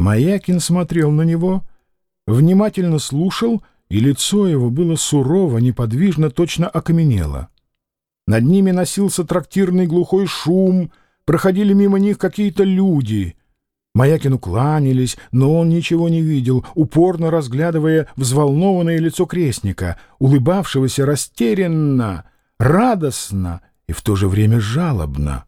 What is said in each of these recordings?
Маякин смотрел на него, внимательно слушал, и лицо его было сурово, неподвижно, точно окаменело. Над ними носился трактирный глухой шум, проходили мимо них какие-то люди. Маякину кланялись, но он ничего не видел, упорно разглядывая взволнованное лицо крестника, улыбавшегося растерянно, радостно и в то же время жалобно.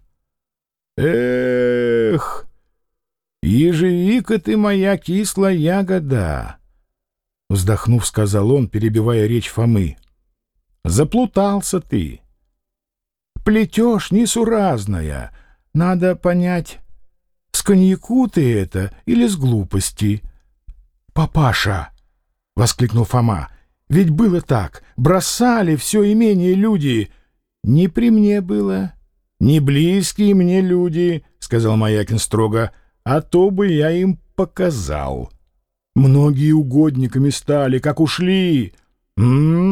«Эх, ежевика ты моя кислая ягода!» — вздохнув, сказал он, перебивая речь Фомы. «Заплутался ты. Плетешь несуразная. Надо понять, с коньяку ты это или с глупости?» «Папаша!» — воскликнул Фома. «Ведь было так. Бросали все имение люди. Не при мне было. Не близкие мне люди, — сказал Маякин строго, — а то бы я им показал. Многие угодниками стали, как ушли. У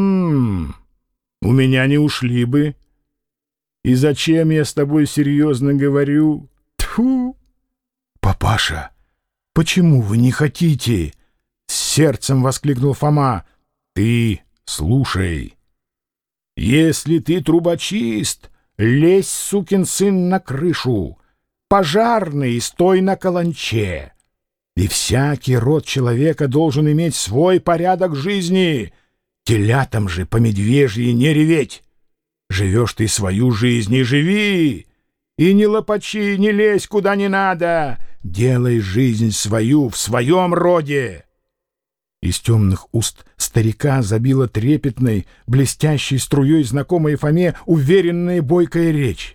меня не ушли бы. И зачем я с тобой серьезно говорю? Тьфу!» «Папаша, почему вы не хотите?» — с сердцем воскликнул Фома. «Ты слушай. Если ты трубочист, лезь, сукин сын, на крышу. Пожарный, стой на каланче. И всякий род человека должен иметь свой порядок жизни. Телятам же по медвежьи не реветь. Живешь ты свою жизнь и живи. И не лопачи, не лезь куда не надо. Делай жизнь свою в своем роде». Из темных уст старика забила трепетной, блестящей струей знакомой Фоме уверенная бойкая речь.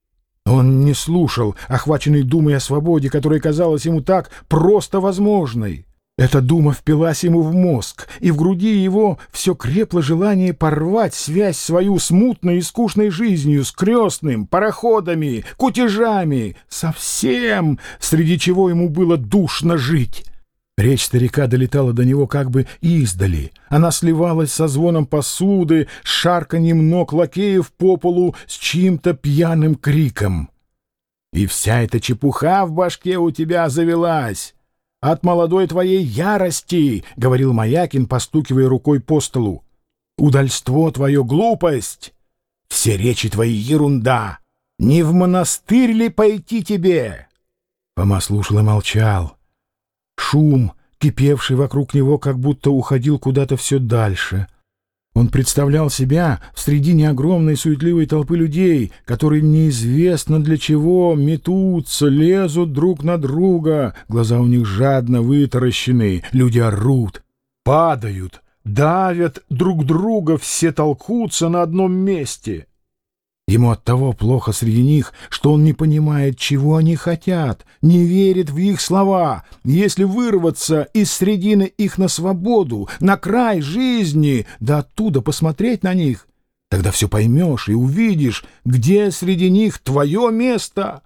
Он не слушал, охваченный думой о свободе, которая казалась ему так просто возможной. Эта дума впилась ему в мозг, и в груди его все крепло желание порвать связь свою с мутной и скучной жизнью, с крестным, пароходами, кутежами, со всем, среди чего ему было душно жить. Речь старика долетала до него как бы издали. Она сливалась со звоном посуды, с шарканьем ног лакеев по полу, с чьим-то пьяным криком. «И вся эта чепуха в башке у тебя завелась от молодой твоей ярости», — говорил Маякин, постукивая рукой по столу. «Удальство твое — глупость, все речи твои — ерунда. Не в монастырь ли пойти тебе?» Фома слушал и молчал. Шум, кипевший вокруг него, как будто уходил куда-то все дальше. Он представлял себя в средине огромной суетливой толпы людей, которые неизвестно для чего метутся, лезут друг на друга, глаза у них жадно вытаращены, люди орут, падают, давят друг друга, все толкутся на одном месте. Ему оттого плохо среди них, что он не понимает, чего они хотят, не верит в их слова. Если вырваться из средины их на свободу, на край жизни, да оттуда посмотреть на них, тогда все поймешь и увидишь, где среди них твое место.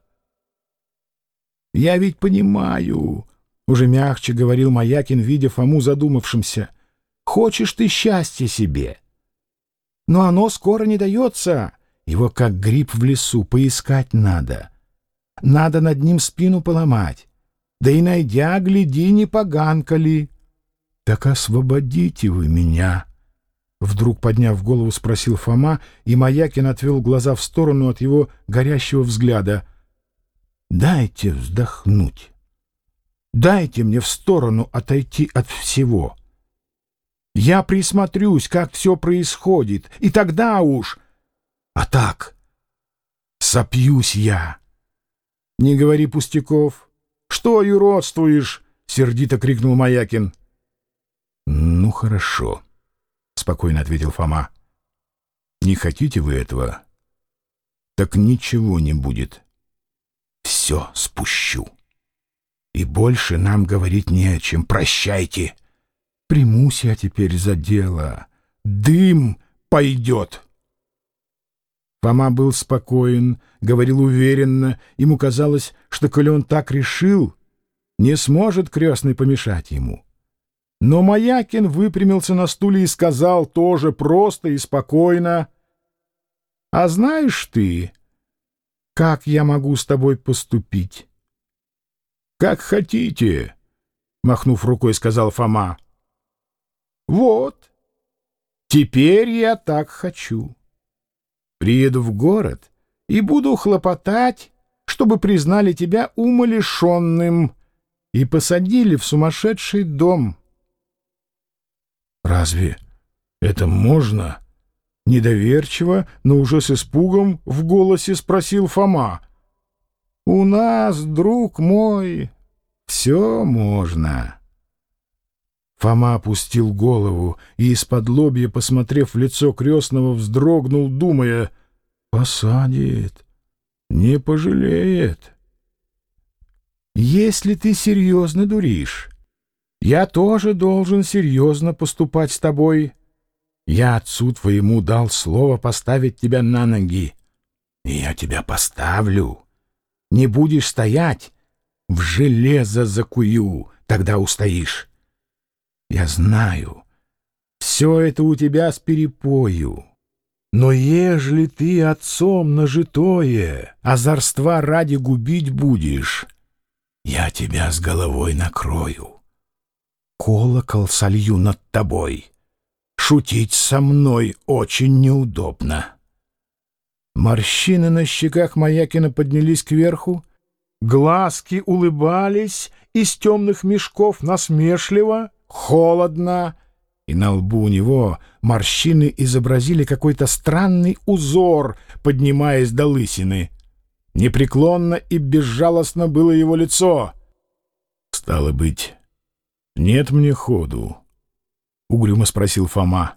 «Я ведь понимаю», — уже мягче говорил Маякин, видя Фому задумавшимся, — «хочешь ты счастья себе, но оно скоро не дается». Его, как гриб в лесу, поискать надо. Надо над ним спину поломать. Да и найдя, гляди, не поганка ли. «Так освободите вы меня!» Вдруг, подняв голову, спросил Фома, и Маякин отвел глаза в сторону от его горящего взгляда. «Дайте вздохнуть. Дайте мне в сторону отойти от всего. Я присмотрюсь, как все происходит, и тогда уж... А так, сопьюсь я». «Не говори пустяков. Что юродствуешь?» — сердито крикнул Маякин. «Ну, хорошо», — спокойно ответил Фома. «Не хотите вы этого? Так ничего не будет. Все спущу. И больше нам говорить не о чем. Прощайте. Примусь я теперь за дело. Дым пойдет». Фома был спокоен, говорил уверенно. Ему казалось, что, коли он так решил, не сможет крестный помешать ему. Но Маякин выпрямился на стуле и сказал тоже просто и спокойно: «А знаешь ты, как я могу с тобой поступить?» «Как хотите. — махнув рукой, сказал Фома. «Вот, теперь я так хочу. Приеду в город и буду хлопотать, чтобы признали тебя умалишенным и посадили в сумасшедший дом». «Разве это можно?» — недоверчиво, но уже с испугом в голосе спросил Фома. «У нас, друг мой, все можно». Фома опустил голову и, из-под-лобья, посмотрев в лицо крестного, вздрогнул, думая: «Посадит, не пожалеет». «Если ты серьезно дуришь, я тоже должен серьезно поступать с тобой. Я отцу твоему дал слово поставить тебя на ноги, и я тебя поставлю. Не будешь стоять, в железо закую, тогда устоишь. Я знаю, все это у тебя с перепою. Но ежели ты отцом нажитое озорства ради губить будешь, я тебя с головой накрою. Колокол солью над тобой. Шутить со мной очень неудобно». Морщины на щеках Маякина поднялись кверху, глазки улыбались из темных мешков насмешливо, холодно, и на лбу у него морщины изобразили какой-то странный узор, поднимаясь до лысины. Непреклонно и безжалостно было его лицо. «Стало быть, нет мне ходу?» — угрюмо спросил Фома.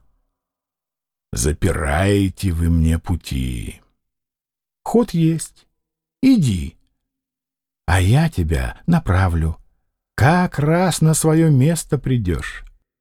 «Запираете вы мне пути». «Ход есть. Иди, а я тебя направлю. Как раз на свое место придешь».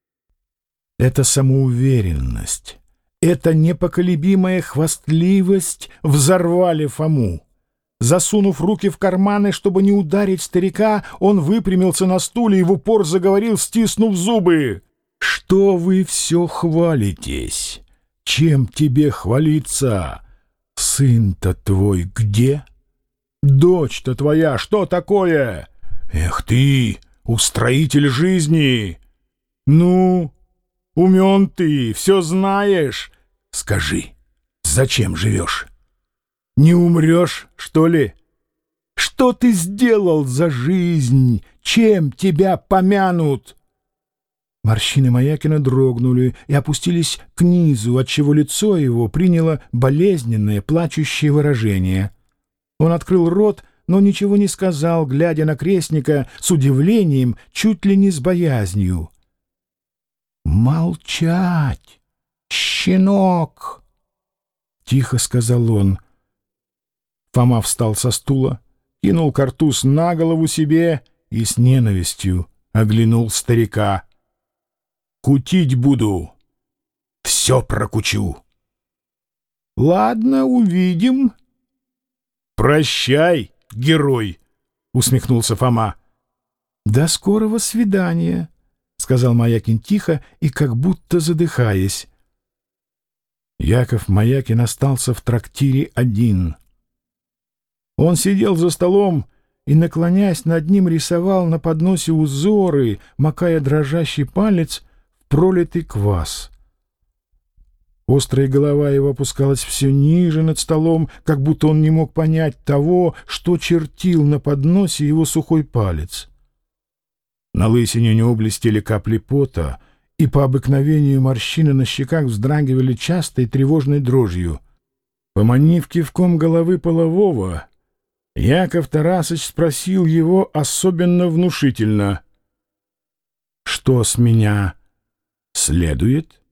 Эта самоуверенность, эта непоколебимая хвастливость взорвали Фому. Засунув руки в карманы, чтобы не ударить старика, он выпрямился на стуле и в упор заговорил, стиснув зубы: «Что вы все хвалитесь? Чем тебе хвалиться? Сын-то твой где? Дочь-то твоя что такое? Эх ты, устроитель жизни! Ну, умен ты, все знаешь. Скажи, зачем живешь? Не умрешь, что ли? Что ты сделал за жизнь? Чем тебя помянут?» Морщины Маякина дрогнули и опустились к низу, отчего лицо его приняло болезненное, плачущее выражение. Он открыл рот, но ничего не сказал, глядя на крестника с удивлением, чуть ли не с боязнью. «Молчать, щенок!» — тихо сказал он. Фома встал со стула, кинул картуз на голову себе и с ненавистью оглянул старика. «Кутить буду, все прокучу». «Ладно, увидим». «Прощай, герой», — усмехнулся Фома. «До скорого свидания», — сказал Маякин тихо и как будто задыхаясь. Яков Маякин остался в трактире один. Он сидел за столом и, наклонясь над ним, рисовал на подносе узоры, макая дрожащий палец в пролитый квас. Острая голова его опускалась все ниже над столом, как будто он не мог понять того, что чертил на подносе его сухой палец. На лысине у него блестели капли пота, и по обыкновению морщины на щеках вздрагивали частой тревожной дрожью. Поманив кивком головы полового, Яков Тарасыч спросил его особенно внушительно: «Что с меня следует?»